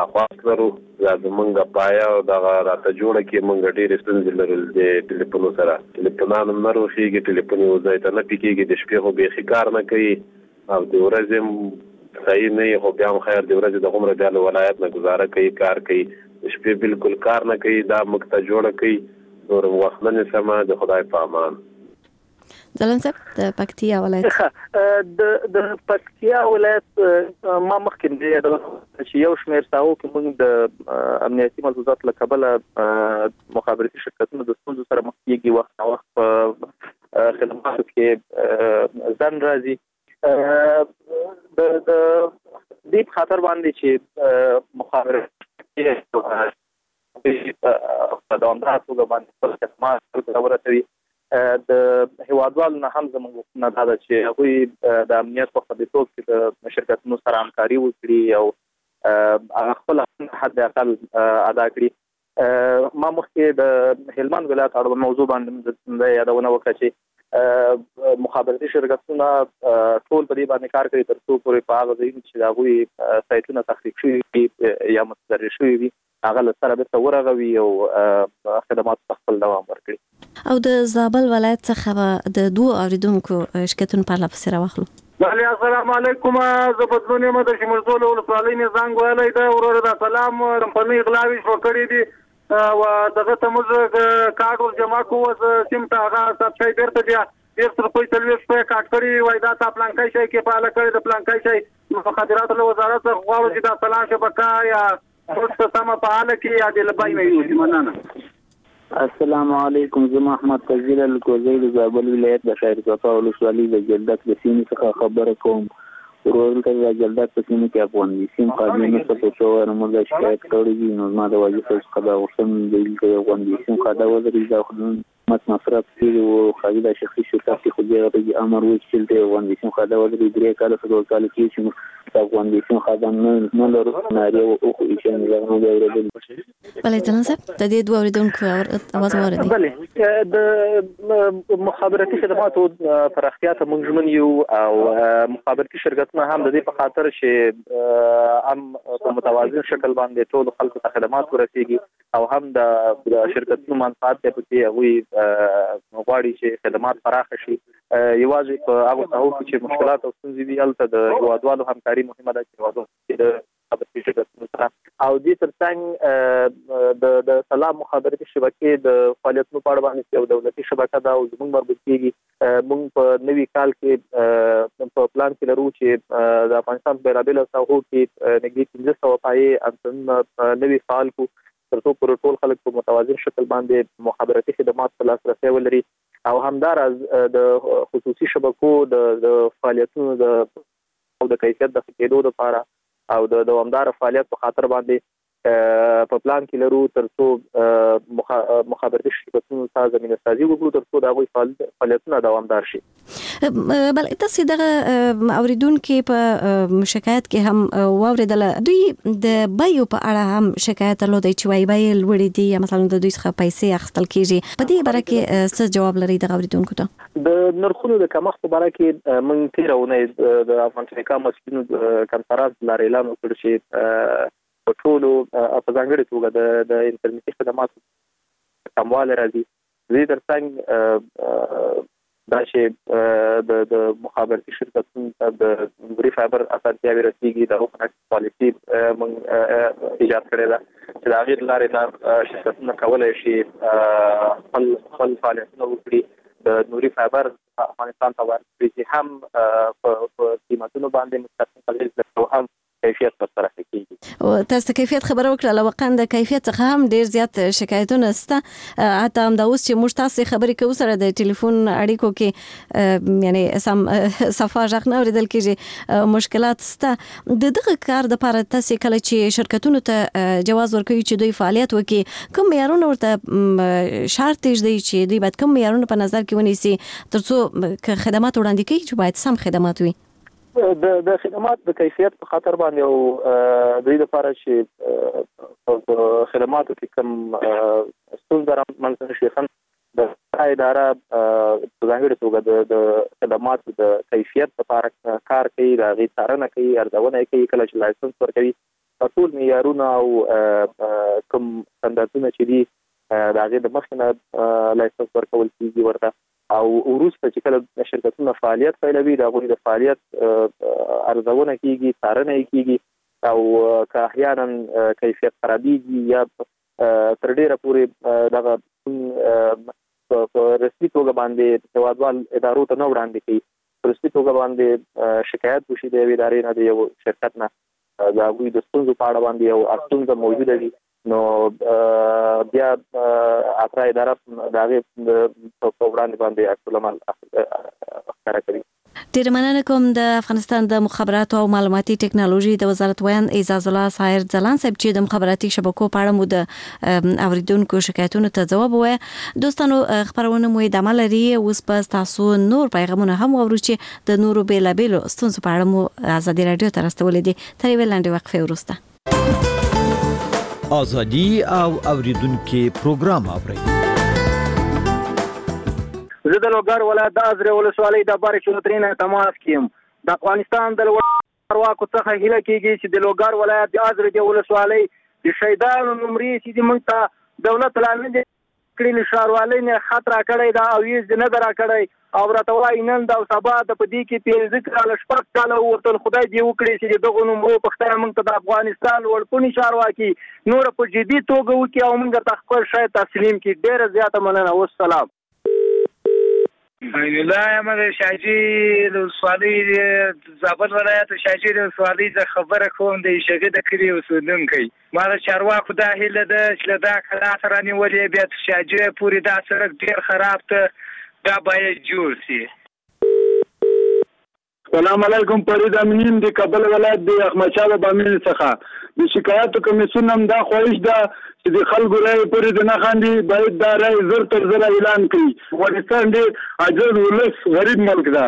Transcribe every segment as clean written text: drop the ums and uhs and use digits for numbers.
درخواست لرو زمونږ پایا او دغه راته جوړه کې مونږ ډېرې ستونزې لرل د ټلیفونو سره. ټلیفونان هم نه روښېږي، ټلیفون یو ځای ته نه پکېږي، د شپې خو بیخي کار نه کوي او د ورځې هم صحیح نه وي، خو بیا هم خیر د ورځې د هومره بیا له ولایت نه ګزاره کوي، کار کوي، د شپې بالکل کار نه کوي. دا موږ ته جوړه کوي، نور وخت نه نیسمه، د خدای په امان. ځلاند صاحب د پکتیا ولایت د پکتیا ولایت ما مخکې د چې یو شمېر ساو کې موږ د امنیتي ملحوظات له کبله مخابراتي شرکتونو د ستونزو سره مخ کېږي، وخت نه وخت په خدماتو کې ځنډ راځي. د دې په خاطر باندې چې مخابراتي په دوامداره توګه باندې خپل خدمات ورسوي، د هیوادوالو نه هم زموږ نه دا ده چې هغوی د امنیت په خوندیتوب کې د شرکتونو سره همکاري وکړي او خپل حد اقل ادا کړي. ما مخکې د هلمند ولایت اړوند موضوع باندې یادونه وکړه چې مخابراتي شرکتونه ټول په دې باندې کار کوي تر څو پورې په هغه ځایونو چې د هغوی سایټونه تخریب شوي یا متضرر شوي وي هغه له سره بېرته ورغوي او خدماتو ته خپل دوام ورکړي. او د زابل ولایت څخه د دوه اوریدونکو شکایتونو په اړه پسې راوخلو. بله السلام علیکم، زه بدلون یم د شمرزول ولسوالۍ نه زنګ ویلی ده. وروره د سلام کمپنۍ غلاوې شو کړي دي او دغه ته موږ کارډ ور جمع کوو، سیم ته هغه سبسای بیرته بیا 1 روپۍ 40 روپۍ کاټ کړي وای، دا تا پلانکای شي کې فعال کړي د پلانکای شي مخابرات له وزارت څخه غواړو چې دا سلام شبکه یا څه سم فعال کړي یا د لبای مې یو مننه. السلام علیکم، زه محمد فضیل الکوزی د زابل ولایت د شهر صفا ولسوالۍ د جلدک د سیمې څخه خبره کوم. ورور ته د جلدک په سیمه کې افغان سیم قانوني څه په څو موږ شکایت کړی دي، نو ما د وظیفې څخه دا غوښتم د افغان سیم خاطر وزیر د خدمت مصرف کړي او خالي د شخصي شرکت خو دې امر وکړي چې افغان سیم خاطر وزیر درې کال څخه کال کې چې افغان سیم خاطر نه لرو ناري او خو چې نه غوړېدل. بله ځلاند صاحب د دې دوه اوریدونکو اواز واردی. بله د مخابراتي خدماتو پراختیا ته موږ ژمن یو او مخابراتي شرکتونه هم د دې په خاطر چې هم په متوازن شکل باندې ټول خلکو ته خدمات ورسیږي او هم د شرکتونو منفعت ته پکې هغوی غواړي چې خدمات پراخه شي. یوازې په هغو ساحو کې چې مشکلات او ستونزې وي هلته د هیوادوالو همکاري مهمه ده چې هیوادوالو د مخابراتي شرکتونو سره او دې ترڅنګ د سلام مخابراتي شبکې د فعالیتونو په اړه باندې یو دولتي شبکه ده او زموږ مربوط کېږي. موږ په نوي کال کې په پلان کې لرو چې د افغانستان په بېلابېلو ساحو کې نږدې 1500 پایې انتنونه نوي فعال کړو تر څو پورې ټول خلک په متوازن شکل باندې مخابراتي خدمات په لاسرسی ولري او همداراز د خصوصي شبکو د فعالیتونو د کیفیت د ښه کېدو لپاره او د دوامدار فعالیت په خاطر باندې په پلان کې لرو تر څو مخابراتي شرکتونو ته زمینه سازي وکړو تر څو د هغوی فعالیتونه دوامدار شي. بل تاسو دغه اوریدونکو په شکایت کې هم واوریدل دوی د بایو په اړه هم شکایت لري چې وای بای لوړې دي یا مثلا د دوی څخه پیسې اخیستل کیږي، په دې باره کې څه جواب لري د اوریدونکو ته؟ د نرخونو د کمښت په باره کې موږ تیرونه د افغان ټیلیکام مسؤلینو کنفرانس لاره اعلان وکړ چې په ټولو په ځانګړې توګه د انټرنیټي خدماتو کموالی راځي. دې ترڅنګ دا چې د مخابراتي شرکتونو ته د نوري فایبر اسانتیاوې رسیږي، د اوپن اکسس پالیسي موږ ایجاد کړې ده چې د هغې له لارې نه شرکتونه کولی شي خپل فعالیتونه وکړي. د نوري فایبر افغانستان ته ورکړي چې هم په قیمتونو باندې مستقیم اغېز لري او هم کیفیت پر سره کېږي. تاسو کیفیت خبره وکړه، لوقند کیفیت څخه هم ډیر زیات شکایتونه شته. حتی هم دا اوس چې موږ تاسو خبرې کوو سره د ټلیفون اړیکو کې یعنی سم صفه ژغ نه اوریدل کېږي، مشکلات شته. دغه کار د لپاره تاسو کله چې شرکتونو ته جواز ورکوي چې دوی فعالیت وکړي، کوم معیارونه ورته شرط دی چې دوی باید کوم معیارونه په نظر کې ونیسي تر څو خدمات وړاندې کړي چې باید سم خدمات وي؟ د خدمات د کیفیت په خاطر باندې او د دې لپاره چې په خدماتو کې کوم ستونزې رامنځته نشي، د اداره په ځانګړې توګه د خدماتو د کیفیت لپاره کار کوي، د هغې څارنه کوي، ارزونه کوي. کله چې لایسنس ورکوي ټول معیارونه او کوم ستاندردونه چې دي د هغې د مخکې نه لایسنس ورکول کېږي ورته او وروسته چې کله شرکتونه فعالیت پیلوي د هغوی د فعالیت ارزونه کېږي، څارنه یې کېږي او که احیانا کیفیت خرابېږي یا تر ډېره پورې دغه په رسمي توګه باندې هېوادوال ادارو ته نه وړاندې کوي، په رسمي توګه باندې شکایت وشي د یوې ادارې نه د یو شرکت نه د هغوی د ستونزو په اړه باندې یو ستونزه موجوده وي، نو بیا اترا اداره د هغې په وړاندې باندې عکس العمل ښکاره کوي. ډېره مننه کوم. د افغانستان د مخابراتو او معلوماتي ټکنالوژي د وزارت ویان اعزاز الله سایر ځلان صاحب چې د مخابراتي شبکو په اړه مو د اوریدونکو شکایتونو ته ځواب ووایه. دوستانو خبرونه مو ادامه لري. اوس به تاسو نور پیغامونه هم واورو چې د نورو بیلابیلو ستونزو په اړه مو ازادي راډیو ته راستولې دي. تر یوې لنډې وقفې وروسته ازادي او اوریدونکو پروګرام اورئ. زه د لوګر ولایت د ازرې ولسوالۍ د بارې چوترې نه تماس کیم. د افغانستان د چارواکو څخه هیله کیږي چې د لوګر ولایت د ازرې د ولسوالۍ د شهیدانو نمرې چې موږ ته دولت لامل کړي له ښاروالۍ نه خط راکړی دا او یې نه راکړی او راته وایي نن دا او سبا د په دې کې 15 کاله 6 کاله ورته خدای دې وکړي چې دغه نمرو پښتنه موږ ته د افغانستان وړپونی چارواکي نور په جدي توګه وکړي او موږ ته خپل شای تسلیم کړي. ډېره زیاته مننه. والسلام. الله احمد شاجي ولسوالۍ زابل ولایت شاجي ولسوالۍ د خبره کوم د شګه د کلی اوسیدونکی. ما د چارواکو دا هیله ده چې دا کلا سره نیولې بیا شاجي پوری دا سړک ډیر خراب ته دا باید جوړ شي. السلام علیکم. فرید امین د کابل ولایت د احمد شاه بابا امین څخه د شکایت کمیسیون هم دا خواهش ده چې د خلکو رای پورې د نه خاندي باید دا رای زر تر زره اعلان کړي. افغانستان ډېر عاجز ولس غریب ملک ده.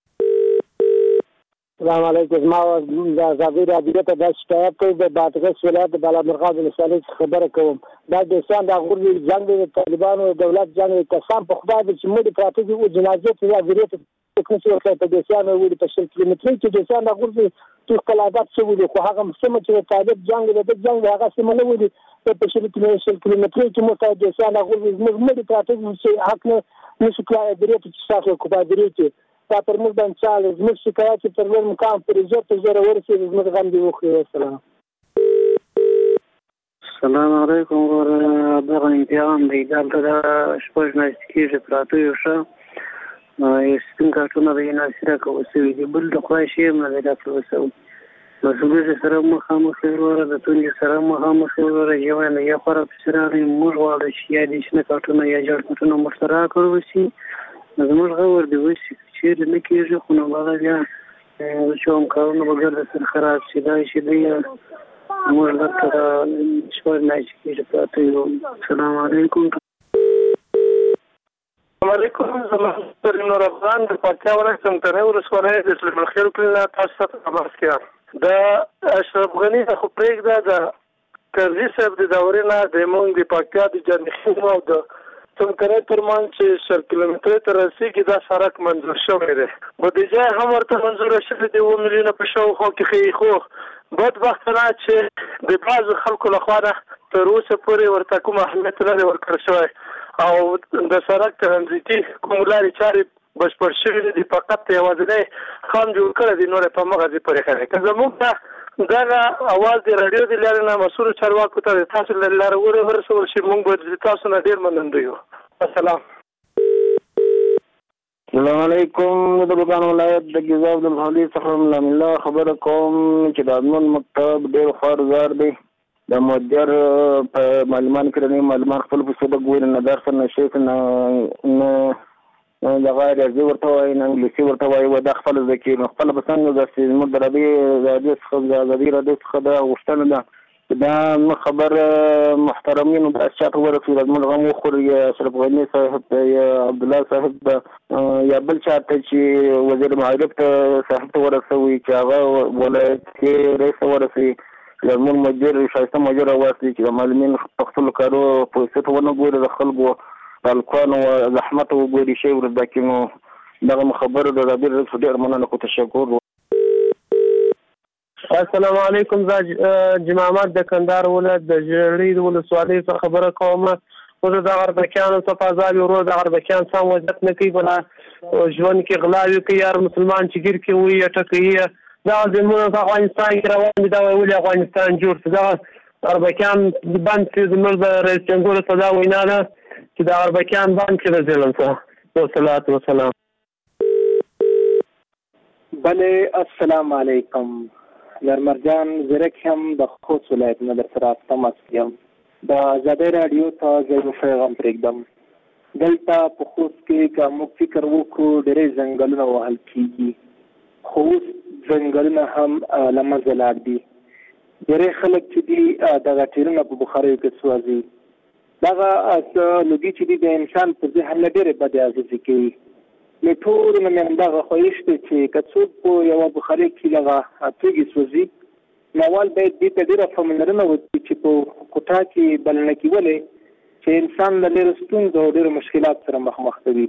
السلام علیکم. ما د ازادي راډیو ته د شکایت کوم د بادغیس ولایت د بالامرغاب ولسوالۍ خبره کوم. دا د سان د غوري جنگ د طالبانو دولت جنگ کسان په خدای د چې مړي پراته دي او جنازې ته یا ویریت کوم څه ورته د سیانو وړي په 100 کیلومتري کې د سان د غوري تو قلادات شوی دي خو هغه سم چې طالب جنگ د جنگ هغه سم نه وړي په 100 کیلومتري کې مو ته د سان د غوري مړي پراته دي چې حق نه نشي کولای د ریت چې تاسو کو په دې کې دا پر موږ باندې چاله زموږ شکایت پر لور مقام پر عزت زره ورسې زموږ غم دی وخی. السلام. السلام علیکم. دغه امتحان دی دلته د شپږ ناشتې پراته یو ښه سپین کارتونه به یې ناصره کوو سوي دي بل د خدای شی هم نه دی ډاکټر وسو مسؤلیت سره مخامخ وروره د تونې سره مخامخ وروره یو نه یا خورا پسرالي موږ غواړو چې یا دې شنه کارتونه یا جوړ کارتونه مشترک کړو شي زموږ غوړ دی وشي چې نه کېږي خو نو بالا بیا چې هم کارونه بغیر د سر خراب شي دا شي دی موږ لکه شپږ ناشتې پراته یو. السلام علیکم. السلام علیکم. زما نور افغان د پکتیا ولایت څمکنیو ولسوالۍ د سلیمان خېل کلي تاسو ته تماس کوم. د اشرف غني د خو پرېږده د کرزي صاحب د دورې نه د موږ د پکتیا د جنخیم او د څمکنیو ترمنځ چې 100 کیلومترۍ ته رسېږي دا سړک منظور شوی دی. بودیجه هم ورته منظوره شوې د 2 میلیونه په شاوخوا کې ښیي خو بدبختانه چې د بعضو خلکو لخوا نه تر اوسه پورې ورته کوم اهمیت نه دی ورکړل شوی او د سړک ترانزیتي کوم لارې چارې بشپړ شوي دي فقط یوازینی خام جوړ کړی دی نور په مغه ځای پورې ښه دی. که زموږ ته دغه اواز د راډیو د لارې نه مسؤلو چارواکو ته د تاسو له لارې ورسول شي موږ به د تاسو نه ډېر مننده یو. السلام. السلام علیکم. د بغان ولایت د ګیزاب د محلي څخه الله خبره کوم چې د امن مکتب ډېر خارزار دی د مدیر په معلومان کړنی معلومان خپل په سبق ویل نه درس نه شي نه د غیر ازي ورته وای نه انګلیسي ورته وای و د خپل ذکی خپل بسنګ د سیمه دربي د څخه د ازادي راډیو څخه د غوښتنه ده دا خبر محترمین او د اشاعت ورسول موږ هم خو اشرف غني صاحب یا عبد الله صاحب یا بل چاته چې وزیر معارف ته صاحب ورسوي چې هغه ولایت کې رئیس ورسوي زمون مدیر شایسته مدیر واسي چې معلمین خپل کارو په ست ونه ګوري د خلکو بالکان او زحمت وګوري شی ورته کینو دغه خبره د رابطه ډیر مننه کو تشکر. السلام علیکم. زه جمع احمد د کندهار ولایت د ژړۍ ولسوالۍ څخه خبره کوم. زه د غربکیانو څخه فضا ورو د غربکیان سم وضعیت نه کوي، بله ژوند کې غلاوي کوي، هر مسلمان چې ګیر کې وي ټکوي. دا زموږ په افغانستان کې روان دي. دا ولې افغانستان جوړ شو؟ دا غربکیان بند کړي. زموږ د رئیس جمهور ته دا وینا ده چې دا غربکیان بند کړي د ظلم څخه. والصلاة والسلام. بله السلام علیکم. لرمرجان زرک هم د خوست ولایت نه در سره تماس یم. د ازادۍ راډیو ته زه یو پیغام پرېږدم. دلته په خوست کې که موږ فکر وکړو ډېری ځنګلونه وهل کېږي، خو اوس ځنګلونه هم له منځه لاړ دي. ډېری خلک چې دي دغه ټیرونه په بخاریو کې سوځي. دغه لوګي چې دي د انسان په ذهن نه ډېرې بدې اغېزې کوي. له ټولو نه مې همدغه خواهش دی چې که څوک په یوه بخارۍ کې دغه توکي سوځي، نو اول باید دې ته ډېره پاملرنه وکړي چې په کوټه کې بلنه کېولې چې انسان له ډېرو ستونزو او ډېرو مشکلات سره مخ کوي.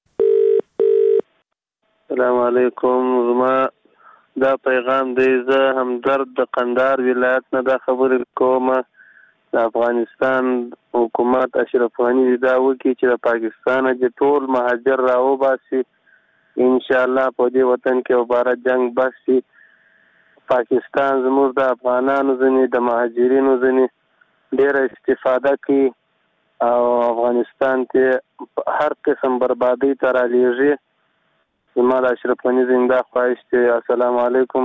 السلام علیکم. زما دا پیغام دی. زه همدرد د قندهار ولایت نه دا خبرې کوم. د افغانستان حکومت اشرف غني دا وکړي چې د پاکستان د ټول مهاجر راوباسي. انشاءالله په دې وطن کې عبارت جنگ بس شي. پاکستان زموږ د افغانانو ځینې د مهاجرینو ځینې ډېره استفاده کوي او افغانستان کې هر قسم بربادۍ ته رالیږي. زما د اشرف غني زنده خواهش دی. السلام علیکم.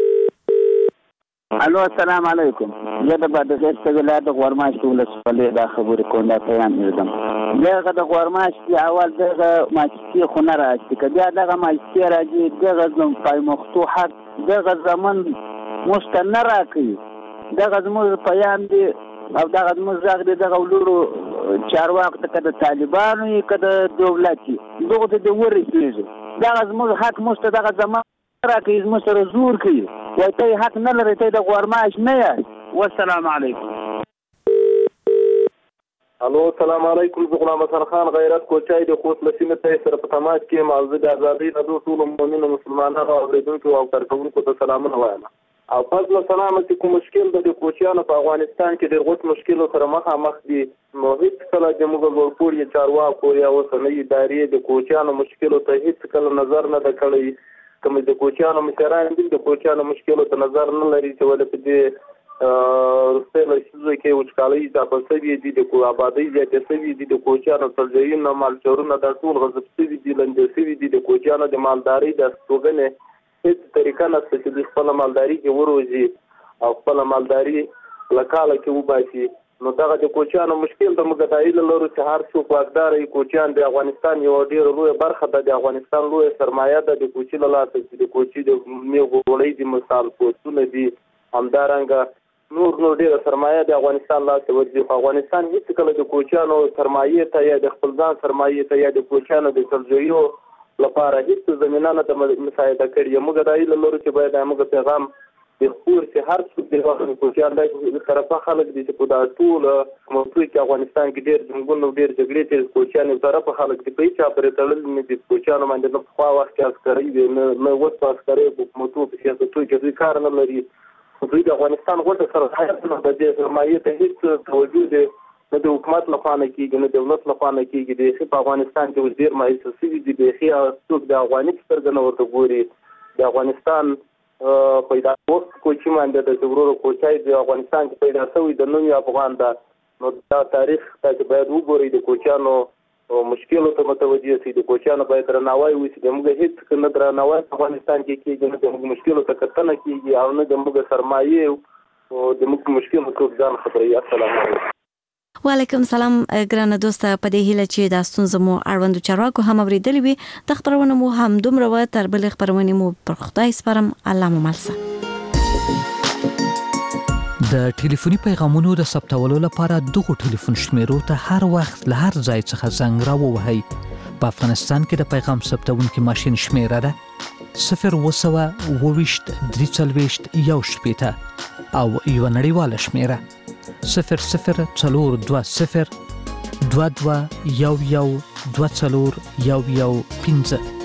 الو السلام علیکم. زه د بادغیس ولایت د غورماشت ولسوالۍ دا خبرې کوم. دا پیغام یې دغه د غورماشت اول دغه ماچتي خو نه راځي، که بیا دغه ماچتي راځي دغه زموږ پایمختو حق دغه زمن موږ ته نه راکوي. دغه زموږ پیام دی او دغه زموږ غږ دی دغه ولورو چارواکو ته، که د طالبانو وي که د دولت وي، دغو ته دې ورسېږي. دغه زموږ حق موږ ته دغه زمان راکوي، زموږ سره زور کوي. وایي ته یې حق نه لرئ، ته یې د غورماش نه یاست. والسلام علیکم. الو السلام علیکم. زه غلام حسن خان غیرت کوچای د خوست له سیمې ته سره په تماس کې یم. زه د ازادۍ راډیو ټولو مؤمنو مسلمانانو او اورېدونکو او کارکوونکو ته سلامونه وایم. او پس له سلامه چې کوم مشکل د کوچیانو په افغانستان کې ډېر غوټ مشکلو سره مخامخ دي، نو هېڅ کله د موږ لوړپوړي چارواکو یا اوسنۍ ادارې د کوچیانو مشکلو ته هېڅ کله نظر نه ده کړی. کوم د کوچیانو مشران دي د کوچیانو مشکلو ته نظر نه لري چې ولې په دې وروستۍ لسیزو کې وچکالۍ اضافه شوې دي، د آبادۍ زیاتې شوې دي، د کوچیانو څړځایونه مالچورونه دا ټول غصب شوي دي، لنډې شوي دي. د کوچیانو د مالدارۍ د استوګنې هېڅ طریقه نشته چې دوی خپله مالداري کې وروزي او خپله مالداري له کاله کې وباسي. نو دغه د کوچیانو مشکل د موږ دا هیله لرو چې هر څوک واکداره کوچیان د افغانستان یوه ډېره لویه برخه ده، د افغانستان لویه سرمایه ده. د کوچي له لاسه چې د کوچي د میوو غوړۍ دي، مثال پوستونه دي، همدارنګه نور ډېره سرمایه د افغانستان لاسه ورځي. خو افغانستان هېڅ کله د کوچیانو سرمایې ته یا د خپل ځان سرمایې ته یا د کوچیانو د څړځایو لپاره هېڅ زمینه نه ده مساعده کړې. موږ دا هیله لرو چې باید موږ پیغام د خپور چې هر څوک د وخت کوچیان د طرفه خلک دي چې په دا ټول موضوع کې افغانستان کې ډېر جنګونه ډېر جګړې چې کوچیان یو طرفه خلک دي، په هېچا پورې تړلي نه دي. کوچیانو باندې نه پخوا وخت کې عسکرۍ وي، نه اوس په عسکرۍ په حکومتو په سیاستو کې دوی کار نه لري. دوی د افغانستان غوټه سرحد نه د دې سرمایې ته هېڅ توجه دی نه د حکومت لخوا نه کېږي نه دولت لخوا نه کېږي. بیخي په افغانستان کې اوس ډېر مایوسه شوي دي. بیخي څوک د افغاني په سترګه نه ورته ګوري. د افغانستان پیدا وخت کوچي باندې د ورورو کوچای د افغانستان کې پیدا شوی د نوې افغان ده. نو دا تاریخ ته باید وګورئ، د کوچیانو مشکلو ته متوجه شي، د کوچیانو باید درناوی وشي. د موږ هېڅ نه درناوی افغانستان کې کېږي، نه د موږ مشکلو ته کتنه کېږي او نه د موږ سرمایې او د موږ مشکلو څوک ځان خبروي. السلام علیکم. وعلیکم سلام ګرانه دوسته. په دې هیله چې دا ستونزه مو اړوندو چارواکو هم اورېدلې وي. د خبرونه مو هم دومره وه، تر بلې خبرونې مو پر خدای سپارم. الله مو مل شه. د ټلیفوني پیغامونو د ثبتولو لپاره دغه ټلیفون شمیرو ته هر وخت له هر ځای څخه زنګ راووهئ. په افغانستان کې د پیغام ثبتونکي ماشین شمیره ده 020 340 1 او یو نړیواله شمیره 0042 22 11 24 11 15.